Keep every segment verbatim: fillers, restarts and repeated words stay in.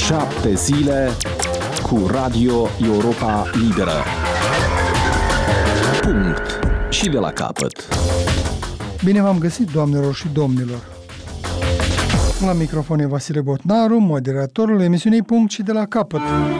Șapte zile cu Radio Europa Liberă. Punct. Și de la capăt. Bine v-am găsit, doamnelor și domnilor. La microfon e Vasile Botnaru, moderatorul emisiunii Punct și de la capăt.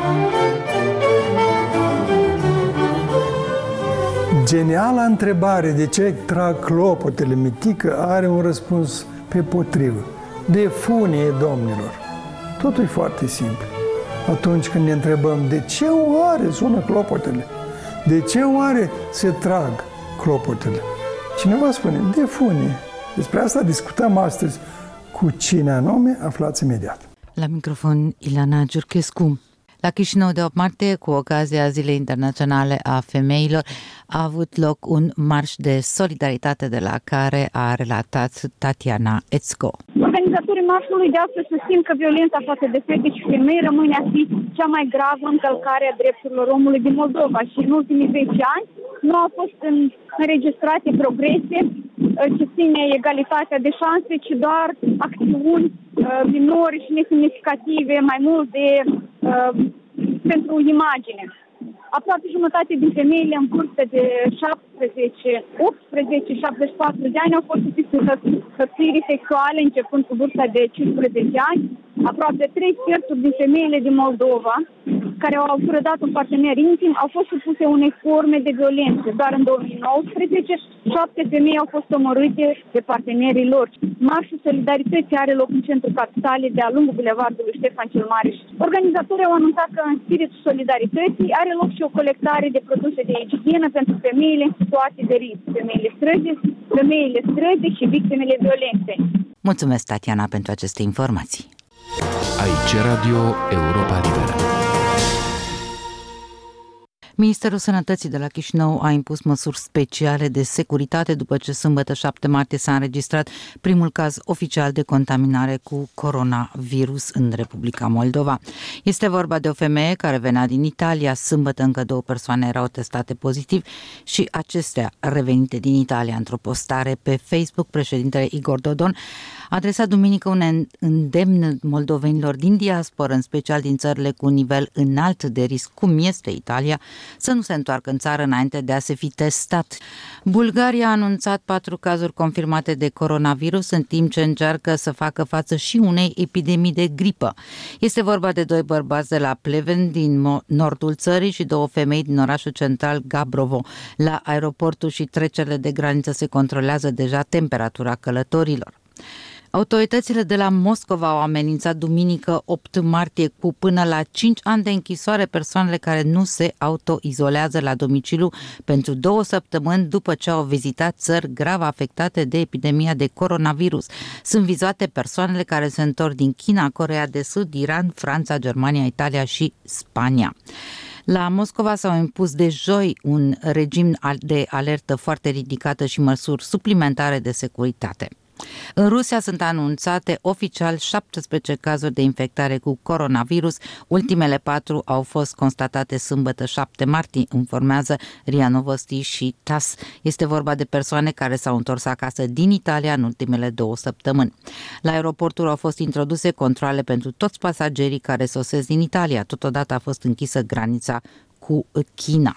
Geniala întrebare de ce trag clopotele mitică are un răspuns pe potrivă. De funie, domnilor. Totul e foarte simplu. Atunci când ne întrebăm de ce oare sună clopotele, de ce oare se trag clopotele, cineva spune de funie. Despre asta discutăm astăzi. Cu cine anume, aflați imediat. La microfon Ilana Giurchescu. La Chișinău de opt martie, cu ocazia Zilei Internaționale a Femeilor, a avut loc un marș de solidaritate de la care a relatat Tatiana Ețco. Organizatorii marșului de astăzi susțin că violența față de fete și femei rămâne a fi cea mai gravă încălcare a drepturilor omului din Moldova și în ultimii zece ani nu au fost înregistrate progrese ce ține egalitatea de șanse, ci doar acțiuni uh, minore și nesemnificative, mai mult de uh, pentru imagine. Aproape jumătate din femeile în vârstă de șaptesprezece, optsprezece, șaptezeci și patru de ani au fost supuse hărțuirii sexuale începând cu vârsta de cincisprezece ani. Aproape trei sferturi din femeile din Moldova care au prădat un partener intim au fost supuse unei forme de violență. Doar în două mii nouăsprezece, șapte femei au fost omorâte de partenerii lor. Marșul Solidarității are loc în centrul capitalei, de-a lungul bulevardului Ștefan cel Mare. Organizatorii au anunțat că în spiritul solidarității are loc și o colectare de produse de igienă pentru femeile în situații de risc, femeile străzi, femeile străzi și victimele violenței. Mulțumesc, Tatiana, pentru aceste informații. Aici Radio Europa Liberă. Ministerul Sănătății de la Chișinău a impus măsuri speciale de securitate după ce sâmbătă șapte martie s-a înregistrat primul caz oficial de contaminare cu coronavirus în Republica Moldova. Este vorba de o femeie care venea din Italia. Sâmbătă încă două persoane erau testate pozitiv și acestea revenite din Italia. Într-o postare pe Facebook, președintele Igor Dodon a adresat duminică un îndemn moldovenilor din diasporă, în special din țările cu un nivel înalt de risc, cum este Italia, să nu se întoarcă în țară înainte de a se fi testat. Bulgaria a anunțat patru cazuri confirmate de coronavirus, în timp ce încearcă să facă față și unei epidemii de gripă. Este vorba de doi bărbați de la Pleven, din nordul țării, și două femei din orașul central Gabrovo. La aeroportul și trecerile de graniță se controlează deja temperatura călătorilor. Autoritățile de la Moscova au amenințat duminică opt martie cu până la cinci ani de închisoare persoanele care nu se autoizolează la domiciliu pentru două săptămâni după ce au vizitat țări grav afectate de epidemia de coronavirus. Sunt vizate persoanele care se întorc din China, Coreea de Sud, Iran, Franța, Germania, Italia și Spania. La Moscova s-au impus de joi un regim de alertă foarte ridicată și măsuri suplimentare de securitate. În Rusia sunt anunțate oficial șaptesprezece cazuri de infectare cu coronavirus. Ultimele patru au fost constatate sâmbătă șapte martie, informează R I A Novosti și T A S S. Este vorba de persoane care s-au întors acasă din Italia în ultimele două săptămâni. La aeroporturi au fost introduse controale pentru toți pasagerii care sosesc din Italia. Totodată a fost închisă granița cu China.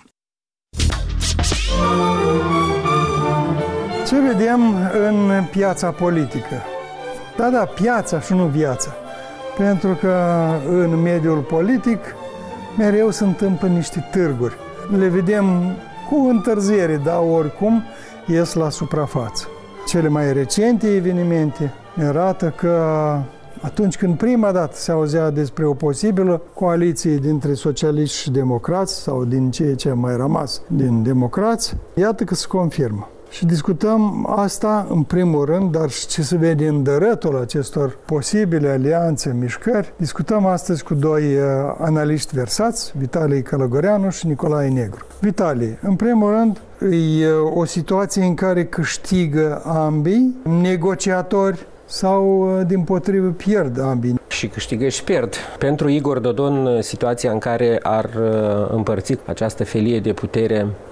Ce vedem în piața politică? Da, da, piața și nu viața. Pentru că în mediul politic mereu se întâmplă niște târguri. Le vedem cu întârziere, dar oricum ies la suprafață. Cele mai recente evenimente ne arată că atunci când prima dată se auzea despre o posibilă coaliție dintre socialiști și democrați, sau din ceea ce a mai rămas din democrați, iată că se confirmă. Și discutăm asta în primul rând, dar și ce se vede în dărătul acestor posibile alianțe, mișcări. Discutăm astăzi cu doi uh, analiști versați, Vitalie Călăgoreanu și Nicolae Negru. Vitalie, în primul rând, e o situație în care câștigă ambii negociatori sau, dimpotrivă, pierd ambii? Și câștigă și pierd. Pentru Igor Dodon, situația în care ar împărți această felie de putere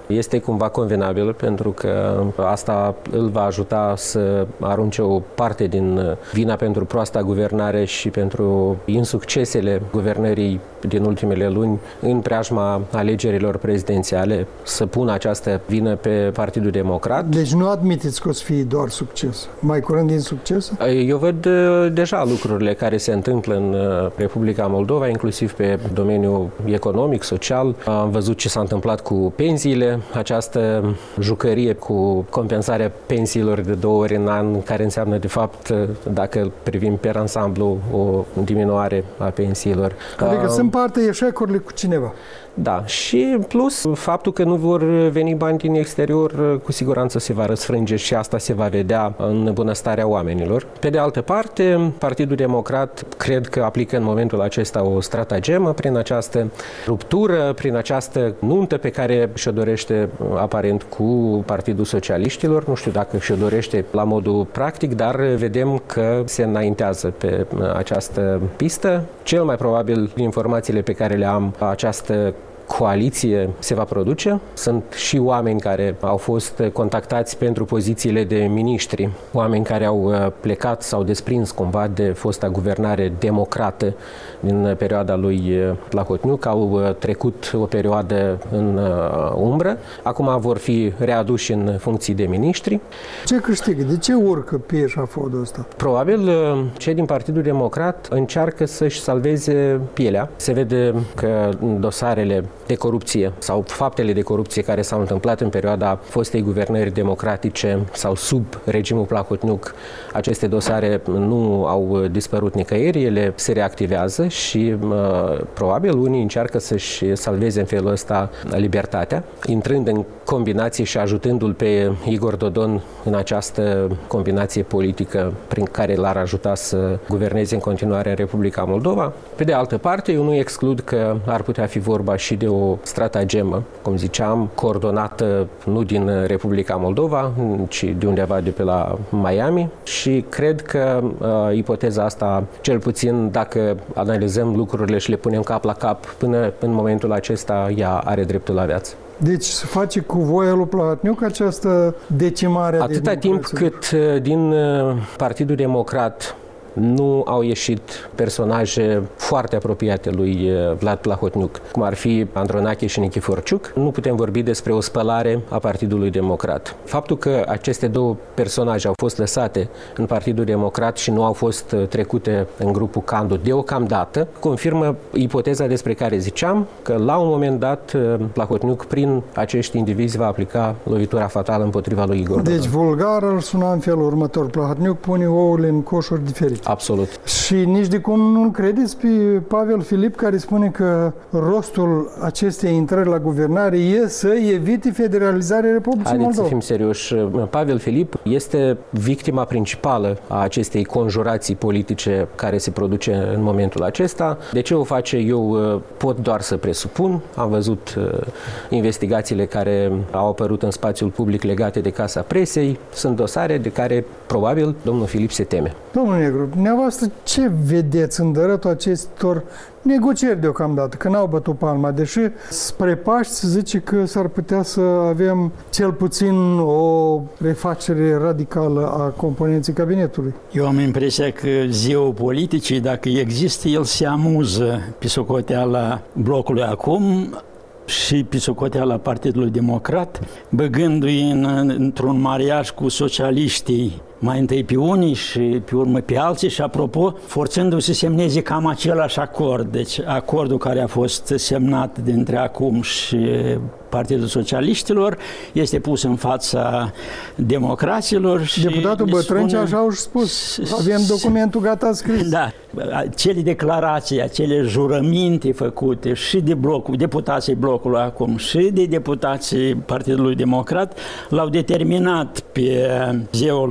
este cumva convenabilă pentru că asta îl va ajuta să arunce o parte din vina pentru proasta guvernare și pentru insuccesele guvernării din ultimele luni în preajma alegerilor prezidențiale, să pună această vină pe Partidul Democrat. Deci nu admiteți că o să fie doar succes, mai curând din succes? Eu văd deja lucrurile care se întâmplă în Republica Moldova, inclusiv pe domeniul economic, social. Am văzut ce s-a întâmplat cu pensiile, această jucărie cu compensarea pensiilor de două ori în an, care înseamnă de fapt, dacă privim pe ansamblu, o diminuare a pensiilor. Adică sunt parte eșecurile cu cineva. Da, și plus faptul că nu vor veni bani din exterior, cu siguranță se va răsfrânge și asta se va vedea în bunăstarea oamenilor. Pe de altă parte, Partidul Democrat cred că aplică în momentul acesta o stratagemă prin această ruptură, prin această nuntă pe care și-o dorește aparent cu Partidul Socialiștilor. Nu știu dacă și-o dorește la modul practic, dar vedem că se înaintează pe această pistă. Cel mai probabil, din informațiile pe care le am, această coaliție se va produce. Sunt și oameni care au fost contactați pentru pozițiile de miniștri, oameni care au plecat sau desprins cumva de fosta guvernare democrată din perioada lui Plahotniuc, au trecut o perioadă în umbră, acum vor fi readuși în funcții de miniștri. Ce câștigă? De ce urcă pe eșafodul ăsta? Probabil cei din Partidul Democrat încearcă să-și salveze pielea. Se vede că dosarele de corupție sau faptele de corupție care s-au întâmplat în perioada fostei guvernări democratice sau sub regimul Plahotniuc, aceste dosare nu au dispărut nicăieri, ele se reactivează și uh, probabil unii încearcă să-și salveze în felul ăsta libertatea, intrând în combinație și ajutându-l pe Igor Dodon în această combinație politică prin care l-ar ajuta să guverneze în continuare în Republica Moldova. Pe de altă parte, eu nu exclud că ar putea fi vorba și de o stratagemă, cum ziceam, coordonată nu din Republica Moldova, ci de undeva de pe la Miami, și cred că uh, ipoteza asta, cel puțin dacă analizăm lucrurile și le punem cap la cap, până în momentul acesta ea are dreptul la viață. Deci se face cu voia lui Plahotniuc această decimare. Atâta de timp cât din Partidul Democrat nu au ieșit personaje foarte apropiate lui Vlad Plahotniuc, cum ar fi Andronache și Nichiforciuc, nu putem vorbi despre o spălare a Partidului Democrat. Faptul că aceste două personaje au fost lăsate în Partidul Democrat și nu au fost trecute în grupul Candu deocamdată, confirmă ipoteza despre care ziceam, că la un moment dat Plahotniuc prin acești indivizi va aplica lovitura fatală împotriva lui Igor Dodon. Deci vulgar ar suna în felul următor: Plahotniuc pune ouăle în coșuri diferite. Absolut. Și nici de cum nu credeți pe Pavel Filip, care spune că rostul acestei intrări la guvernare e să evite federalizarea Republicii Haideți Moldova. să fim serioși. Pavel Filip este victima principală a acestei conjurații politice care se produce în momentul acesta. De ce o face? Eu pot doar să presupun. Am văzut investigațiile care au apărut în spațiul public legate de Casa Presei. Sunt dosare de care probabil domnul Filip se teme. Domnul Negru, dumneavoastră ce vedeți în dărătul acestor negocieri deocamdată, că n-au bătut palma, deși spre Paști se zice că s-ar putea să avem cel puțin o refacere radicală a componenței cabinetului? Eu am impresia că zeul politicii, dacă există, el se amuză pe socoteala blocului acum și pe socoteala Partidului Democrat, băgându-i în, într-un mariaj cu socialiștii, mai întâi pe unii și pe urmă pe alții și, apropo, forțându-se să semneze cam același acord. Deci acordul care a fost semnat dintre acum și Partidul Socialiștilor este pus în fața democraților. Și Deputatul Bătrâncea așa au spus. Avem documentul gata scris. Da. Acele declarații, acele jurăminte făcute și de blocul, deputații blocului acum și de deputații Partidului Democrat l-au determinat pe zeul politic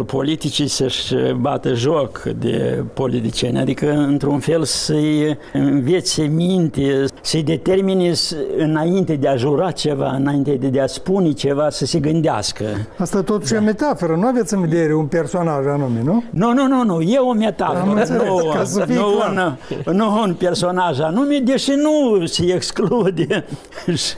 politicii să-și bată joc de politicieni, adică într-un fel să-i învețe minte, să-i determine înainte de a jura ceva, înainte de a spune ceva, să se gândească. Asta totuși da. E o metaforă, nu aveți în vedere un personaj anume, nu? Nu, nu, nu, nu, e o metaforă, nu, nu, un, nu un personaj anume, deși nu se exclude și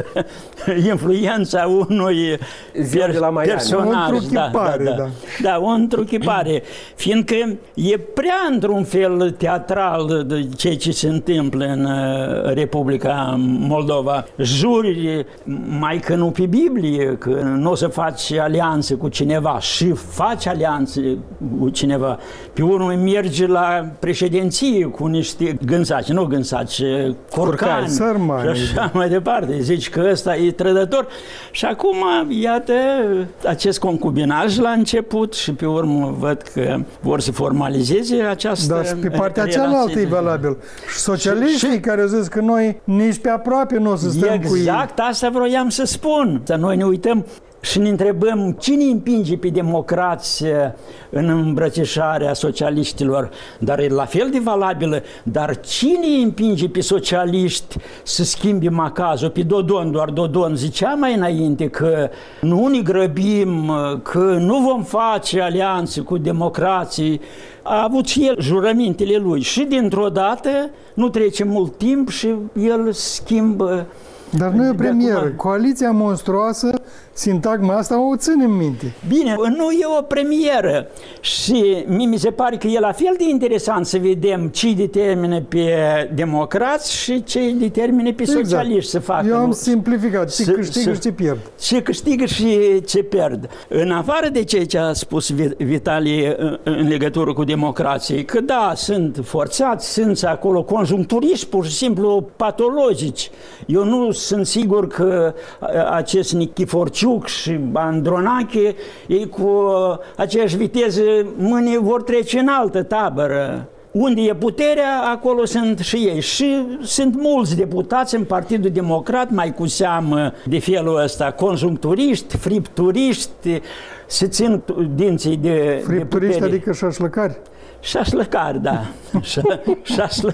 influența unui per, de la personaj. O întruchipare, da, da, da. Da, o întruchipare, fiindcă e prea într-un fel teatral de ceea ce se întâmplă în Republica Moldova. Juri, mai că nu pe Biblie, că nu o să faci alianțe cu cineva și faci alianțe cu cineva. Pe urmă merge la președinție cu niște gânsaci, nu gânsaci, curcani și așa mai departe. Zici că ăsta e trădător. Și acum, iată, acest concubinaj la început și pe urmă văd că vor să formalizeze această Dar și pe partea cealaltă e valabil. Și socialiștii și, care au zis că noi nici pe aproape nu o să stăm exact, cu ei. Exact, asta vroiam să spun. Să noi ne uităm și ne întrebăm cine împinge pe democrați în îmbrățișarea socialiștilor, dar e la fel de valabilă, dar cine împinge pe socialiști să schimbe macazul? Pe Dodon, doar Dodon zicea mai înainte că nu ne grăbim, că nu vom face alianțe cu democrații. A avut și el jurămintele lui și dintr-o dată nu trece mult timp și el schimbă. Dar nu e o premieră. Coaliția monstruoasă, sintagma asta o ținem minte. Bine, nu e o premieră și mie mi se pare că e la fel de interesant să vedem ce determină pe democrați și ce determină pe exact. Socialiști să facă. Eu am simplificat, ce câștigă și ce pierd. Ce câștigă și ce pierd. În afară de ceea ce a spus Vitalie în legătură cu democrații, că da, sunt forțați, sunt acolo conjuncturiști, pur și simplu patologici. Eu nu sunt sigur că acest Nichiforciuc și Andronache ei cu aceeași viteză mâine vor trece în altă tabără. Unde e puterea, acolo sunt și ei. Și sunt mulți deputați în Partidul Democrat, mai cu seamă de felul ăsta, conjuncturiști, fripturiști, se țin dinții de, fripturiști, de adică șașlăcari? Șașlăcari, da. Șașlă...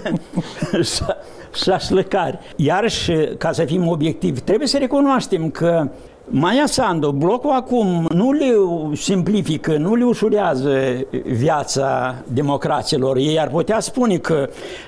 șașlăcari. Iarăși, ca să fim obiectivi, trebuie să recunoaștem că Maia Sandu, blocul acum nu le simplifică, nu le ușurează viața democraților. Ei ar putea spune că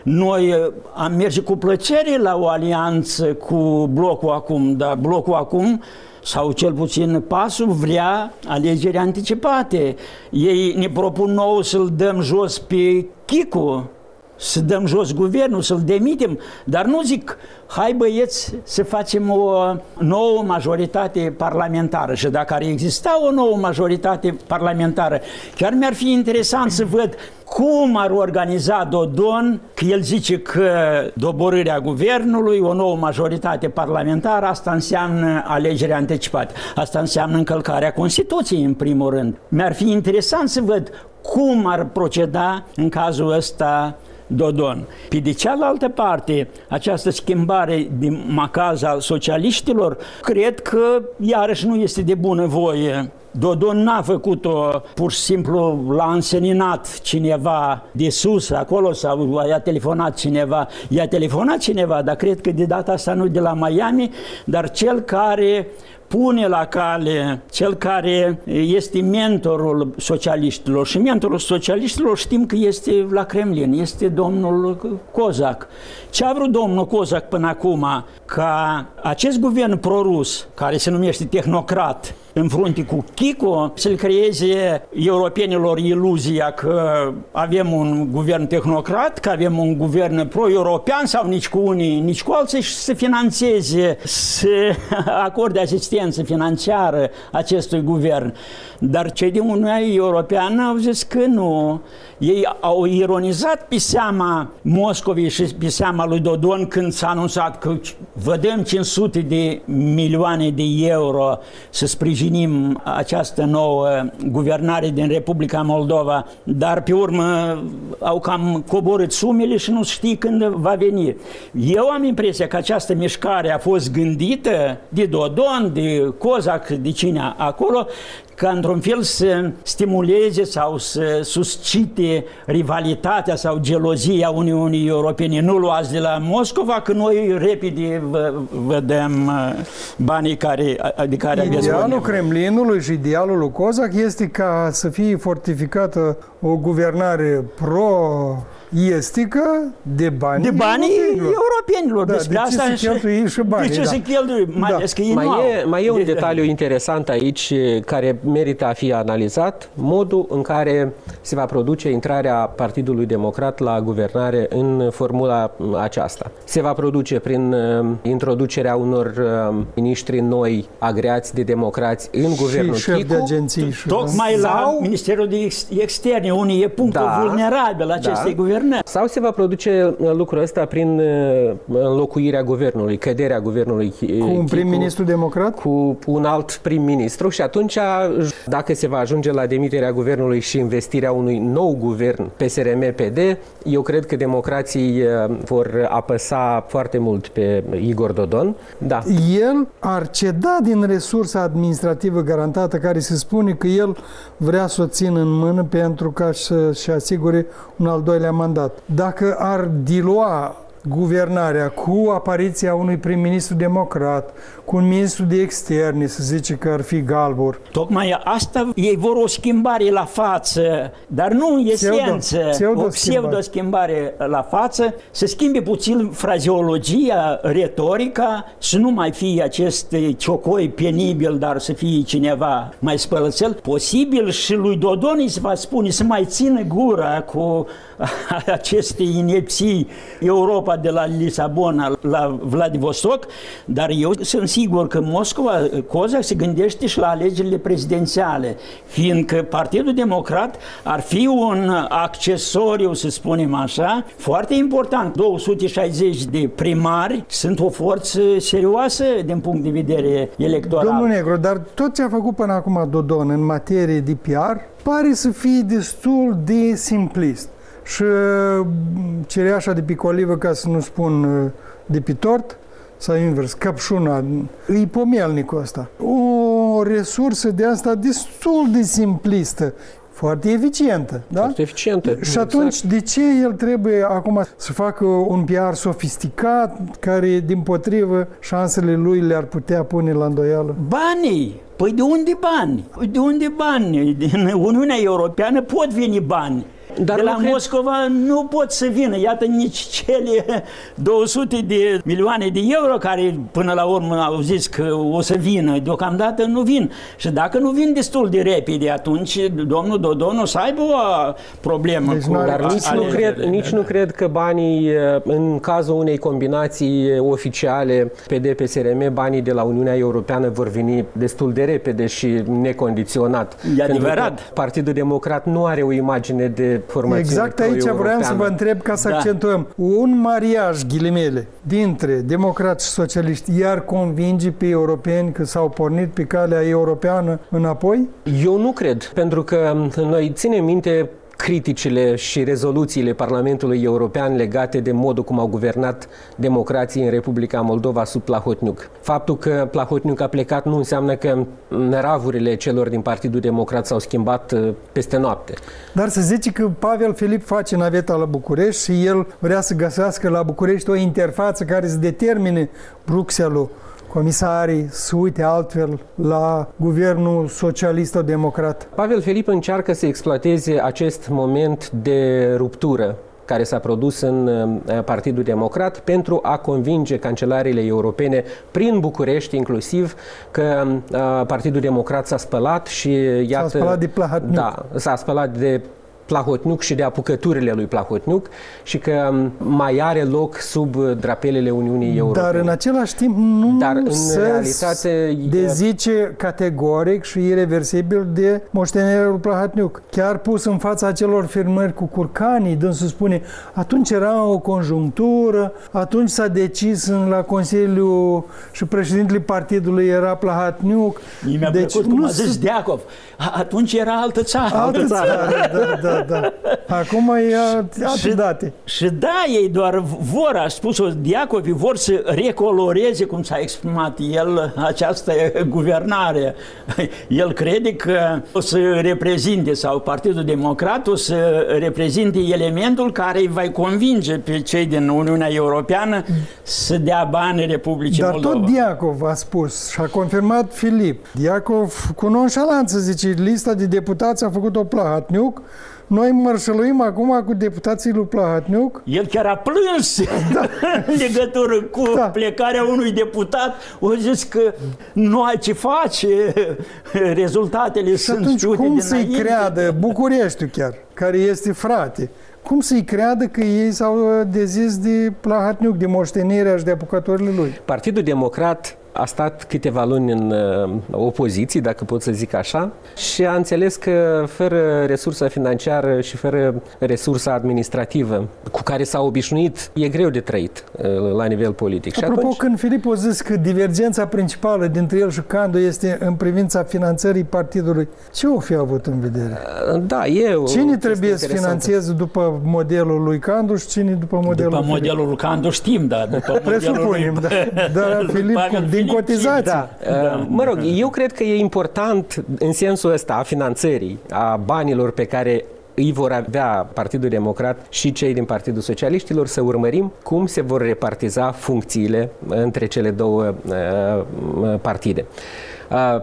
noi am merge cu plăcere la o alianță cu blocul acum, dar blocul acum sau cel puțin pasul vrea alegeri anticipate. Ei ne propun nou să-l dăm jos pe Chicu, să dăm jos guvernul, să-l demitem, dar nu zic, hai băieți să facem o nouă majoritate parlamentară. Și dacă ar exista o nouă majoritate parlamentară, chiar mi-ar fi interesant să văd cum ar organiza Dodon, că el zice că doborârea guvernului, o nouă majoritate parlamentară, asta înseamnă alegeri anticipate. Asta înseamnă încălcarea Constituției, în primul rând. Mi-ar fi interesant să văd cum ar proceda în cazul ăsta Dodon. Pe de cealaltă parte, această schimbare de macaz al socialiștilor, cred că iarăși nu este de bună voie. Dodon n-a făcut-o, pur și simplu l-a înseninat cineva de sus acolo sau i-a telefonat cineva. I-a telefonat cineva, dar cred că de data asta nu de la Miami, dar cel care pune la cale, cel care este mentorul socialiștilor. Și mentorul socialiștilor știm că este la Kremlin, este domnul Kozak. Ce a vrut domnul Kozak până acum? Ca acest guvern prorus, care se numește tehnocrat, în frunte cu Chico, să-l creeze europenilor iluzia că avem un guvern tehnocrat, că avem un guvern pro-european sau nici cu unii, nici cu alții și să finanțeze, să acorde asistență financiară acestui guvern. Dar cei din Uniunea Europeană au zis că nu. Ei au ironizat pe seama Moscovei și pe seama lui Dodon când s-a anunțat că vă dăm cinci sute de milioane de euro să sprijinim această nouă guvernare din Republica Moldova, dar pe urmă au cam coborât sumele și nu știi când va veni. Eu am impresia că această mișcare a fost gândită de Dodon, de Kozak, de cine acolo, ca într-un fel să stimuleze sau să suscite rivalitatea sau gelozia Uniunii Europene. Nu luați de la Moscova, că noi repede vă, vă dăm banii care, de care aveți. Idealul Kremlinului și idealul lui Kozak este ca să fie fortificată o guvernare pro-estică de bani de banii europenilor. Da, Despre de ce asta se cheltuie și banii. De ce da. se cheltuie? Mai Da. ales că ei Mai nu e, au. mai e un Deci, detaliu interesant aici care merită a fi analizat, modul în care se va produce intrarea Partidului Democrat la guvernare în formula aceasta. Se va produce prin uh, introducerea unor uh, miniștri noi agreați de democrați în guvernul Și șef de Chicu. agenții. Și, Tocmai Sau- la Ministerul de Ex- Externe, unde e punctul Da, vulnerabil acestei da. guvernări. Sau se va produce uh, lucrul ăsta prin uh, înlocuirea guvernului, căderea guvernului Chi- cu un Chicu prim-ministru democrat? cu un alt prim-ministru și atunci, dacă se va ajunge la demiterea guvernului și investirea unui nou guvern P S R M P D, eu cred că democrații uh, vor apăsa foarte mult pe Igor Dodon. Da. El ar ceda din resursa administrativă garantată, care se spune că el vrea să o țină în mână pentru ca să-și asigure un al doilea mandat. Dacă ar dilua guvernarea cu apariția unui prim-ministru democrat, cu un ministru de externe, să zice că ar fi Galbur. Tocmai asta, ei vor o schimbare la față, dar nu în esență, pseudo- o pseudo-schimbare la față, să schimbe puțin frazeologia, retorica, să nu mai fie acest ciocoi penibil, dar să fie cineva mai spălățel. Posibil și lui Dodon îi se va spune să mai țină gura cu aceste inepții Europa de la Lisabona la Vladivostok, dar eu sunt sigur că Moscova, Kozak se gândește și la alegerile prezidențiale, fiindcă Partidul Democrat ar fi un accesoriu, să spunem așa, foarte important. două sute șaizeci de primari sunt o forță serioasă din punct de vedere electoral. Domnul Negru, dar tot ce a făcut până acum Dodon în materie de P R pare să fie destul de simplist. Și cereașa de pe colivă, ca să nu spun de pe tort, sau invers, căpșuna, e pomelnicul ăsta. O resursă de asta destul de simplistă, foarte eficientă, da? Foarte eficientă. Și atunci, de ce el trebuie acum să facă un P R sofisticat, care, dimpotrivă, șansele lui le-ar putea pune la îndoială? Banii! Păi de unde bani? De unde bani? Din Uniunea Europeană pot veni bani. Dar de la cred... Moscova nu pot să vină. Iată nici cele două sute de milioane de euro care până la urmă au zis că o să vină, deocamdată nu vin. Și dacă nu vin destul de repede, atunci domnul Dodon o să aibă o problemă. Deci cu Dar nici, nu cred, nici nu cred că banii, în cazul unei combinații oficiale P D P S R M, banii de la Uniunea Europeană vor veni destul de repede și necondiționat. E adevărat. Partidul Democrat nu are o imagine de formațiune Exact aici vreau să vă întreb, ca să Da. accentuăm. Un mariaj, ghilimele, dintre democrați și socialiști i-ar convinge pe europeni că s-au pornit pe calea europeană înapoi? Eu nu cred, pentru că noi ținem minte criticile și rezoluțiile Parlamentului European legate de modul cum au guvernat democrații în Republica Moldova sub Plahotniuc. Faptul că Plahotniuc a plecat nu înseamnă că năravurile celor din Partidul Democrat s-au schimbat peste noapte. Dar să zice că Pavel Filip face naveta la București și el vrea să găsească la București o interfață care să determine Bruxelles-ul, comisarii, să uite altfel la guvernul socialist-democrat. Pavel Filip încearcă să exploateze acest moment de ruptură care s-a produs în Partidul Democrat pentru a convinge cancelarele europene prin București inclusiv că Partidul Democrat s-a spălat și iată... S-a spălat de Plahotniuc. Da, s-a spălat de Plahotniuc și de apucăturile lui Plahotniuc și că mai are loc sub drapelele Uniunii Europene. Dar în același timp nu Dar în se realitate dezice categoric și irreversibil de moștenirea lui Plahotniuc. Chiar pus în fața acelor firmări cu curcanii, dânsul spune, atunci era o conjunctură, atunci s-a decis la Consiliu și președintele partidului era Plahotniuc. Mi-a deci, plăcut cum nu a zis se... Deacov. Atunci era altă țară. Altă țară, da, da. da, da. Acum e alte date. Și da, ei doar vor, a spus-o Diacovii, vor să recoloreze, cum s-a exprimat el, această guvernare. El crede că o să reprezinte, sau Partidul Democrat o să reprezinte elementul care îi va convinge pe cei din Uniunea Europeană să dea bani Republicii Dar Moldova. tot Diacov a spus și a confirmat Filip. Diacov, cu nonșalanță, zice, lista de deputați a făcut-o Plahatniuc. Noi mărșăluim acum cu deputații lui Plahatniuc. El chiar a plâns da. în legătură cu da. plecarea unui deputat. O zis că nu ai ce face, rezultatele și sunt atunci știute cum dinainte. să-i creadă Bucureștiul chiar, care este frate? Cum să-i creadă că ei s-au dezis de Plahatniuc, de moștenirea și de apucătorile lui? Partidul Democrat a stat câteva luni în uh, opoziție, dacă pot să zic așa, și a înțeles că fără resursa financiară și fără resursa administrativă cu care s-a obișnuit, e greu de trăit uh, la nivel politic. Apropo, și atunci... când Filip a zis că divergența principală dintre el și Candu este în privința finanțării partidului, ce o fi avut în vedere? Uh, da, e o Cine trebuie să finanțeze după modelul lui Candu și cine după modelul După lui modelul lui Candu știm, da. După Presupunem, da. Dar Filip, din cotizații. Da. Da. Mă rog, eu cred că e important în sensul ăsta a finanțării, a banilor pe care îi vor avea Partidul Democrat și cei din Partidul Socialiștilor, să urmărim cum se vor repartiza funcțiile între cele două uh, partide. Uh,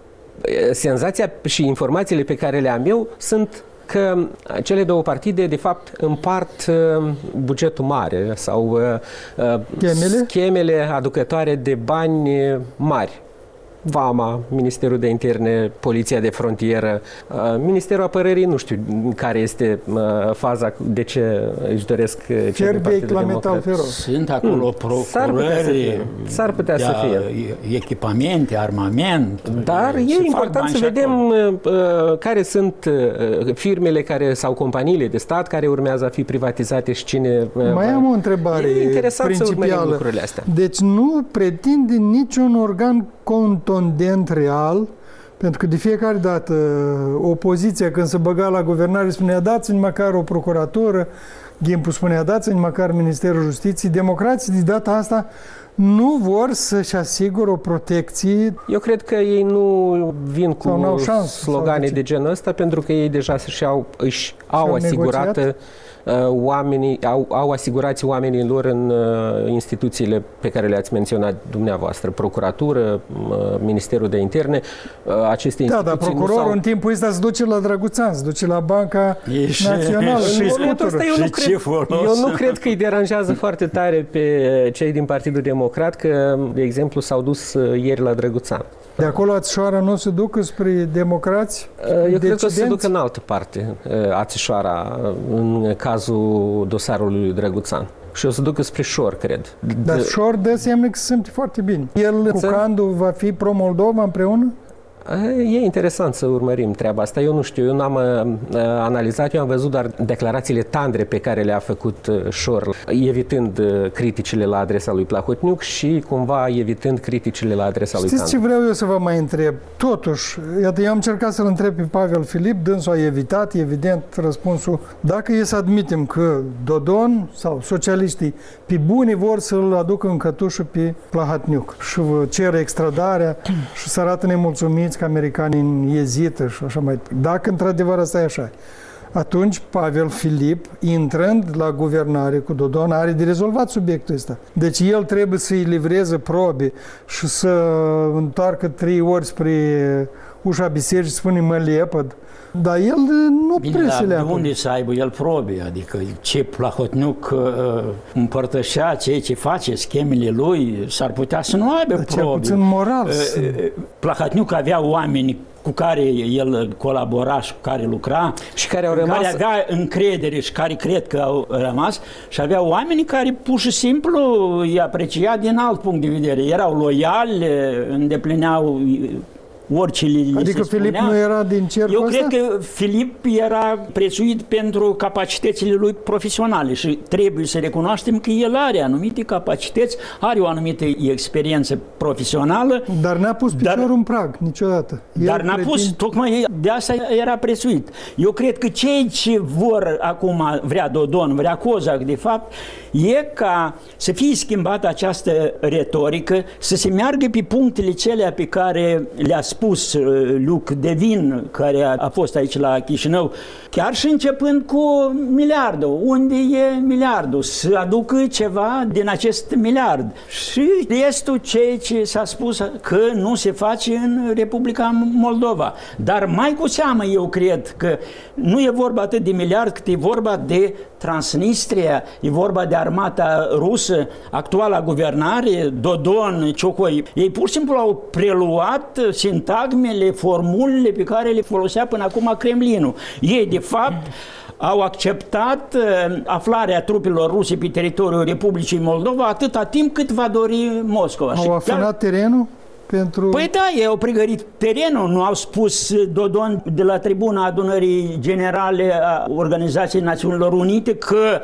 senzația și informațiile pe care le am eu sunt că cele două partide, de fapt, împart uh, bugetul mare sau uh, schemele? schemele aducătoare de bani mari. Vama, Ministerul de Interne, Poliția de Frontieră, uh, Ministerul Apărării, nu știu care este uh, faza, de ce își doresc uh, cei din Partidul Democrat. Sunt acolo hmm. procurări, s-ar putea să fie echipamente, armament. Dar e important să vedem uh, care sunt uh, firmele care, sau companiile de stat care urmează a fi privatizate și cine... Uh, Mai am o întrebare e interesant principială. Să urmărim lucrurile astea. Deci nu pretinde niciun organ contundent real, pentru că de fiecare dată opoziția, când se băga la guvernare, spunea dați-mi măcar o procuratură, Ghimpu spunea dați-mi măcar Ministerul Justiției. Democrații de data asta nu vor să-și asigură o protecție. Eu cred că ei nu vin cu șansă, slogane de genul ăsta, pentru că ei deja își au, își au asigurată oamenii, au, au asigurați oamenii lor în uh, instituțiile pe care le-ați menționat dumneavoastră, procuratură, uh, Ministerul de Interne, uh, aceste da, instituții. Da, dar procurorul în timpul ăsta se duce la Drăguțan, se duce la Banca și, Națională. Și, și, ăsta, eu, nu cred, eu nu cred că îi deranjează foarte tare pe cei din Partidul Democrat că, de exemplu, s-au dus uh, ieri la Drăguțan. De acolo Ațișoara nu se ducă spre democrați? Eu decidenți? Cred că se ducă în altă parte, Ațișoara, în cazul dosarului lui Drăguțan. Și o să ducă spre Șor, cred. Dar Șor dă semne că se simte foarte bine. El cu Candu va fi pro-Moldova împreună? E interesant să urmărim treaba asta. Eu nu știu, eu n-am uh, analizat, eu am văzut doar declarațiile tandre pe care le-a făcut uh, Șor, evitând uh, criticile la adresa lui Plahotniuc și cumva evitând criticile la adresa lui Candu. Știți ce vreau eu să vă mai întreb? Totuși, iată, eu am încercat să-l întreb pe Pavel Filip, dânsul a evitat, evident, răspunsul. Dacă e să admitem că Dodon sau socialiștii pe bune vor să-l aducă în cătușă pe Plahotniuc și vă cer extradarea și să arată nemulțumiți că americanii ezită și așa mai departe. Dacă într-adevăr asta e așa, atunci Pavel Filip, intrând la guvernare cu Dodon, are de rezolvat subiectul ăsta. Deci el trebuie să-i livreze probe și să întoarcă trei ori spre ușa bisericii, spune mă lepăd. Dar el nu prea se leapă. De unde să aibă el probe? Adică ce Plahotniuc uh, împărtășea, ceea ce face, schemele lui, s-ar putea să nu aibă Dar probe. Cel puțin moral. Uh, Plahotniuc avea oameni cu care el colabora și cu care lucra și care au rămas, care avea încredere și care cred că au rămas și avea oameni care pur și simplu îi aprecia din alt punct de vedere. Erau loiali, îndeplineau orice li, li Adică se Filip spunea. nu era din cercul Eu ăsta? cred că Filip era prețuit pentru capacitățile lui profesionale și trebuie să recunoaștem că el are anumite capacități, are o anumită experiență profesională. Dar n-a pus piciorul dar, în prag niciodată. El dar n-a pretind... pus, tocmai de asta era prețuit. Eu cred că cei ce vor acum, vrea Dodon, vrea Cozac, de fapt, e ca să fie schimbată această retorică, să se meargă pe punctele celea pe care le-a spus Luc Devin, care a, a fost aici la Chișinău, chiar și începând cu miliardul. Unde e miliardul? Să aducă ceva din acest miliard. Și restul ceea ce s-a spus că nu se face în Republica Moldova. Dar mai cu seamă eu cred că nu e vorba atât de miliard, cât e vorba de Transnistria, e vorba de armata rusă, actuala guvernare, Dodon, Ciocoi. Ei pur și simplu au preluat sintagmele, formulele pe care le folosea până acum Kremlinul. Ei, de fapt, au acceptat aflarea trupelor ruse pe teritoriul Republicii Moldova atâta timp cât va dori Moscova. Au afinat terenul? Pentru... Păi da, ei au pregătit terenul, nu au spus Dodon de la tribuna adunării generale a Organizației Națiunilor Unite că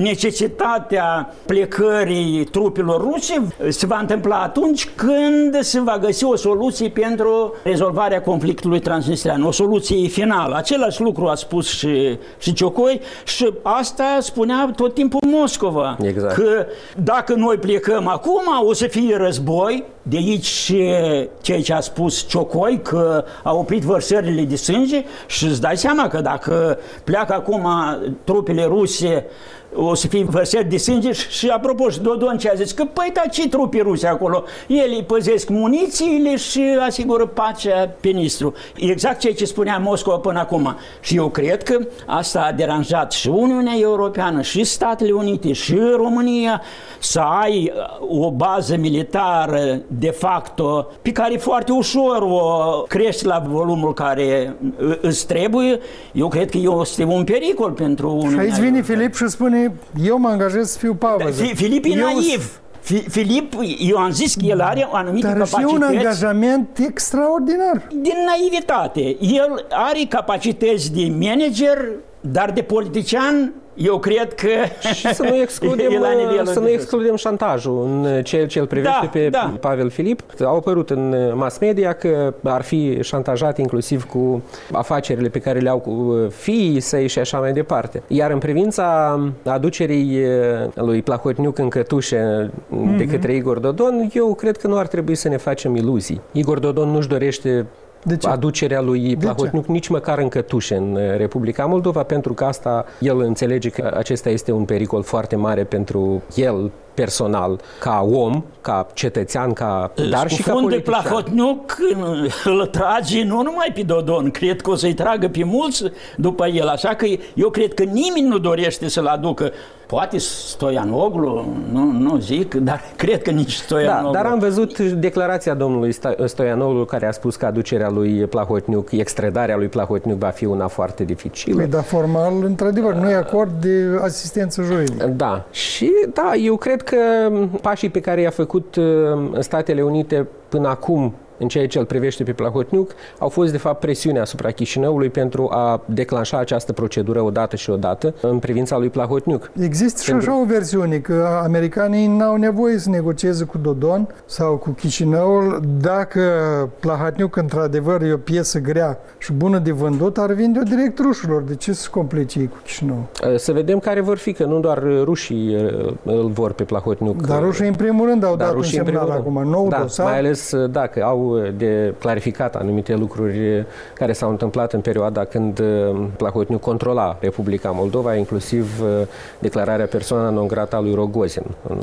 necesitatea plecării trupelor ruse se va întâmpla atunci când se va găsi o soluție pentru rezolvarea conflictului transnistrean, o soluție finală. Același lucru a spus și, și Ciocoi și asta spunea tot timpul Moscova. Exact. Că dacă noi plecăm acum, o să fie război, de aici ceea ce a spus Ciocoi, că a oprit vărsările de sânge și îți dai seama că dacă pleacă acum trupele ruse, o să fie vărsări de sânge și apropo și Dodon ce a zis că păi da, ce trupe ruse acolo? Ele păzesc munițiile și asigură pacea pe Nistru. Exact ceea ce spunea Moscova până acum. Și eu cred că asta a deranjat și Uniunea Europeană, și Statele Unite, și România să ai o bază militară de facto pe care foarte ușor o crești la volumul care îți trebuie. Eu cred că este un pericol pentru Uniunea Și aici vine Europeană. Filip și spune eu mă angajez să fiu pavăză. Filip e eu naiv. Filip, eu am zis că el are o anumită dar capacități. Dar și un angajament extraordinar. Din naivitate. El are capacități de manager, dar de politician eu cred că și să nu excludem, să nu excludem șantajul în ceea ce îl privește da, pe da. Pavel Filip. Au apărut în mass media că ar fi șantajat inclusiv cu afacerile pe care le au cu fiii săi și așa mai departe. Iar în privința aducerii lui Plahotniuc în cătușe mm-hmm. de către Igor Dodon, eu cred că nu ar trebui să ne facem iluzii. Igor Dodon nu-și dorește aducerea lui Plahotniuc nici măcar în cătușe în Republica Moldova, pentru că asta el înțelege că acesta este un pericol foarte mare pentru el personal, ca om, ca cetățean, ca dar și ca politician. de Plahotniuc îl trage nu numai pe Dodon, cred că o să-i tragă pe mulți după el, așa că eu cred că nimeni nu dorește să-l aducă. Poate Stoianoglu, nu, nu zic, dar cred că nici Stoianoglu. Da, dar am văzut declarația domnului Stoianoglu care a spus că aducerea lui Plahotniuc, extradarea lui Plahotniuc va fi una foarte dificilă. Păi, dar formal, într-adevăr, nu e acord de asistență juridică. Da, și da, eu cred că pașii pe care i-a făcut Statele Unite până acum în ceea ce îl privește pe Plahotniuc, au fost de fapt presiune asupra Chișinăului pentru a declanșa această procedură odată și odată în privința lui Plahotniuc. Există și așa o versiune, că americanii n-au nevoie să negocieze cu Dodon sau cu Chișinăul dacă Plahotniuc într-adevăr e o piesă grea și bună de vândut, ar vinde-o direct rușilor. De ce să complice ei cu Chișinăul? Să vedem care vor fi, că nu doar rușii îl vor pe Plahotniuc. Dar rușii în primul rând au dat un semnal acum, nou da, dosar. Mai ales dacă au de clarificat anumite lucruri care s-au întâmplat în perioada când Plahotniuc controla Republica Moldova, inclusiv declararea persoana non grata a lui Rogozin în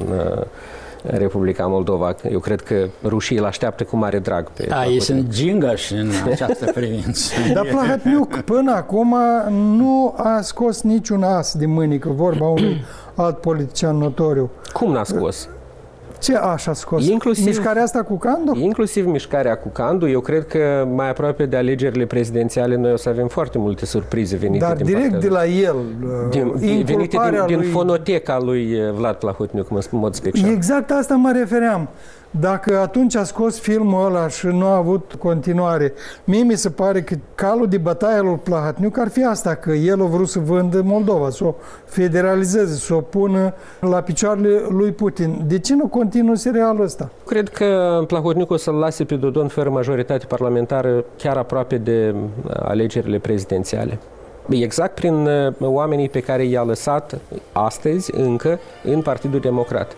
Republica Moldova. Eu cred că rușii îl așteaptă cu mare drag pe Da, ei sunt gingași în această privință. Dar Plahotniuc până acum nu a scos niciun as din mânică, vorba unui alt politician notoriu. Cum n-a scos? Ce așa scos? Inclusiv, mișcarea asta cu Candu? Inclusiv mișcarea cu Candu. Eu cred că mai aproape de alegerile prezidențiale noi o să avem foarte multe surprize venite Dar din direct partea de la el, din, venite din, lui... din fonoteca lui Vlad Plahotniuc, în mod special. Exact asta mă refeream. Dacă atunci a scos filmul ăla și nu a avut continuare, mie mi se pare că calul de bătaie al lui Plahatniuc ar fi asta, că el a vrut să vândă Moldova, să o federalizeze, să o pună la picioarele lui Putin. De ce nu continuă serialul ăsta? Cred că Plahotniuc o să-l lase pe Dodon fără majoritate parlamentară chiar aproape de alegerile prezidențiale. Exact prin oamenii pe care i-a lăsat astăzi încă în Partidul Democrat.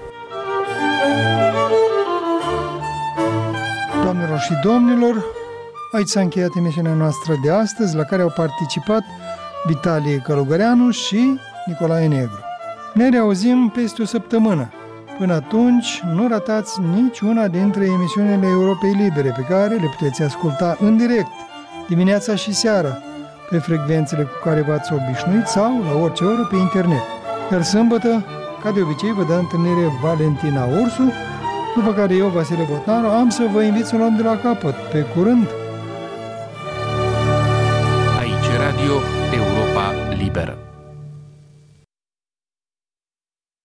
Doamnelor și domnilor, aici s-a încheiat emisiunea noastră de astăzi, la care au participat Vitalie Călugăreanu și Nicolae Negru. Ne reauzim peste o săptămână. Până atunci, nu ratați niciuna dintre emisiunile Europei Libere, pe care le puteți asculta în direct, dimineața și seara, pe frecvențele cu care v-ați obișnuit sau la orice oră pe internet. Iar sâmbătă, ca de obicei, vă dă întâlnire Valentina Ursu, după care eu, Vasile Botnaru, am să vă invit să luăm de la capăt. Pe curând!